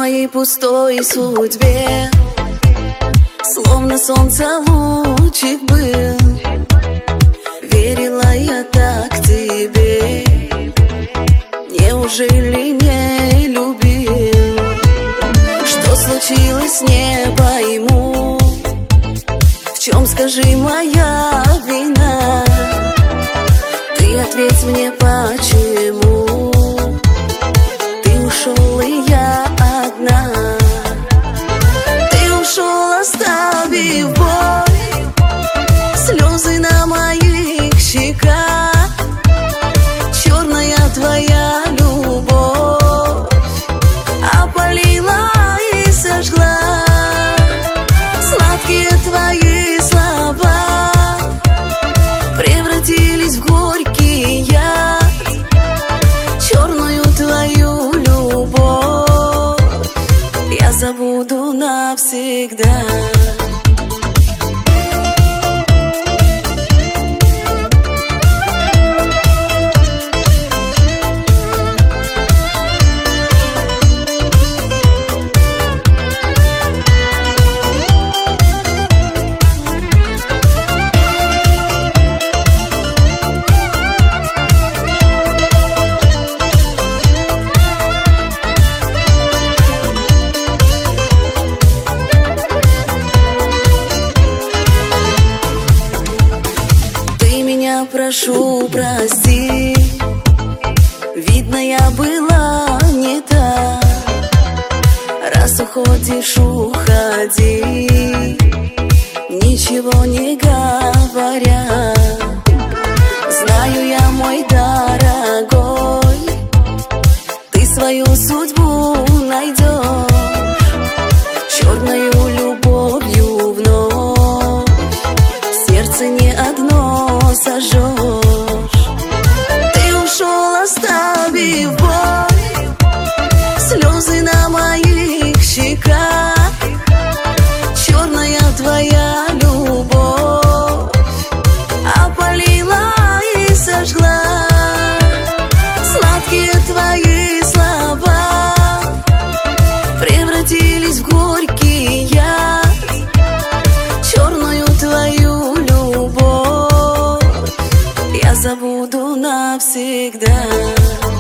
моей пустой судьбе словно солнце лучик был. Верила я так тебе, неужели не любил? Что случилось, не пойму. В чем, скажи, моя вина? Ты ответь мне, почему ты ушел, и я одна. Ты ушел, оставив боль, слезы на моих щеках. Черная твоя любовь опалила и сожгла. Сладкие твои слова превратились в горький яд. Черную твою любовь я забуду навсегда. Прошу, прости, видно, я была не та. Раз уходишь, уходи, ничего не говоря. Знаю я, мой дорогой, ты свою судьбу найдешь. Черною любовью вновь сердце не одно сожжешь. Ты ушел, оставив боль, слезы на моих щеках. Черная твоя любовь опалила и сожгла. Сладкие твои слова превратились в горький яд. Черную твою любовь я забуду навсегда.